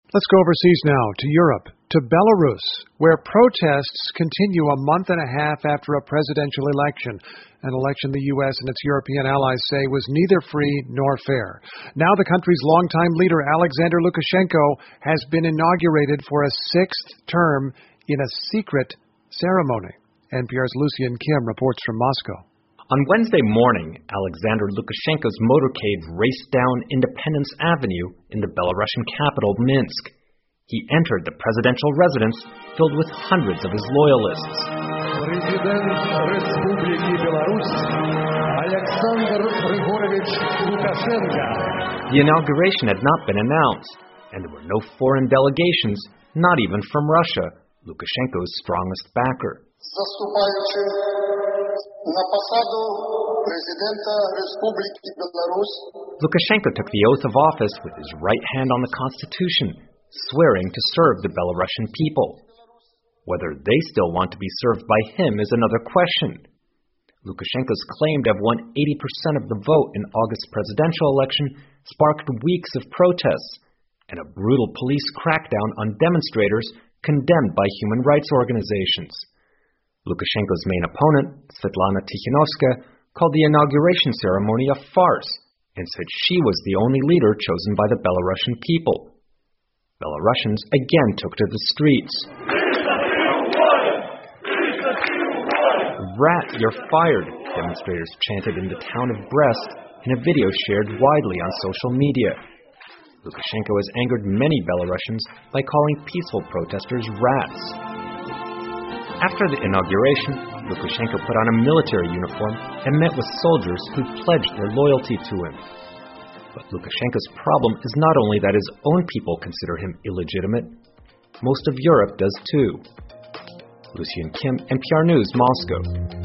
Let's go overseas now to Europe, to Belarus, where protests continue a month and a half after a presidential election, an election the U.S. and its European allies say was neither free nor fair. Now the country's longtime leader, Alexander Lukashenko, has been inaugurated for a sixth term in a secret ceremony. NPR's Lucian Kim reports from Moscow. On Wednesday morning, Alexander Lukashenko's motorcade raced down Independence Avenue in the Belarusian capital, Minsk. He entered the presidential residence filled with hundreds of his loyalists. The inauguration had not been announced, and there were no foreign delegations, not even from Russia, Lukashenko's strongest backer. Lukashenko took the oath of office with his right hand on the Constitution, swearing to serve the Belarusian people. Whether they still want to be served by him is another question. Lukashenko's claim to have won 80% of the vote in August's presidential election sparked weeks of protests and a brutal police crackdown on demonstrators condemned by human rights organizations. Lukashenko's main opponent, Svetlana Tikhanovskaya, called the inauguration ceremony a farce and said she was the only leader chosen by the Belarusian people. Belarusians again took to the streets. "Rat, you're fired," demonstrators chanted in the town of Brest in a video shared widely on social media. Lukashenko has angered many Belarusians by calling peaceful protesters rats. After the inauguration, Lukashenko put on a military uniform and met with soldiers who pledged their loyalty to him. But Lukashenko's problem is not only that his own people consider him illegitimate, most of Europe does too. Lucian Kim, NPR News, Moscow.